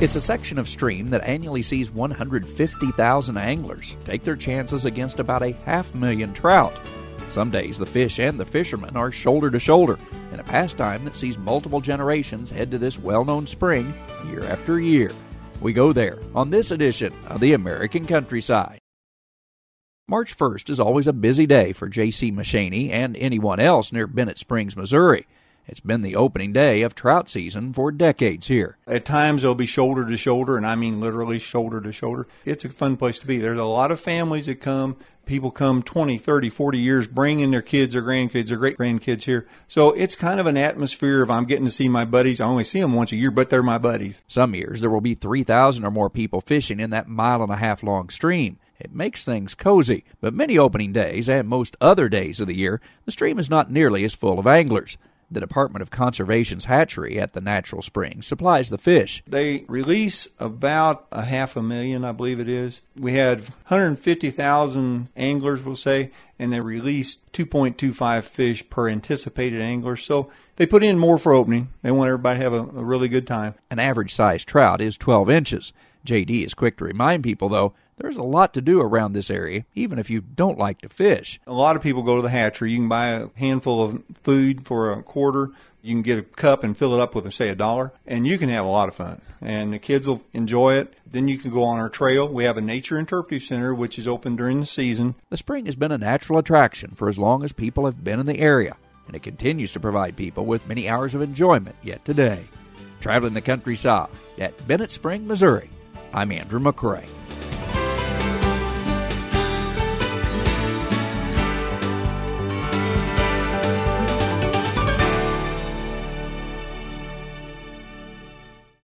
It's a section of stream that annually sees 150,000 anglers take their chances against about 500,000 trout. Some days the fish and the fishermen are shoulder to shoulder in a pastime that sees multiple generations head to this well-known spring year after year. We go there on this edition of the American Countryside. March 1st is always a busy day for J.C. Machaney and anyone else near Bennett Springs, Missouri. It's been the opening day of trout season for decades here. At times they'll be shoulder to shoulder, and I mean literally shoulder to shoulder. It's a fun place to be. There's a lot of families that come. People come 20, 30, 40 years, bringing their kids, their grandkids, their great-grandkids here. So it's kind of an atmosphere of I'm getting to see my buddies. I only see them once a year, but they're my buddies. Some years there will be 3,000 or more people fishing in that mile-and-a-half-long stream. It makes things cozy, but many opening days and most other days of the year, the stream is not nearly as full of anglers. The Department of Conservation's hatchery at the natural spring supplies the fish. They release about 500,000, I believe it is. We had 150,000 anglers, we'll say, and they released 2.25 fish per anticipated angler. So they put in more for opening. They want everybody to have a really good time. An average-sized trout is 12 inches. J.D. is quick to remind people, though, there's a lot to do around this area, even if you don't like to fish. A lot of people go to the hatchery. You can buy a handful of food for a quarter. You can get a cup and fill it up with, say, $1, and you can have a lot of fun. And the kids will enjoy it. Then you can go on our trail. We have a Nature Interpretive Center, which is open during the season. The spring has been a natural attraction for as long as people have been in the area, and it continues to provide people with many hours of enjoyment yet today. Traveling the countryside at Bennett Springs, Missouri, I'm Andrew McCrae.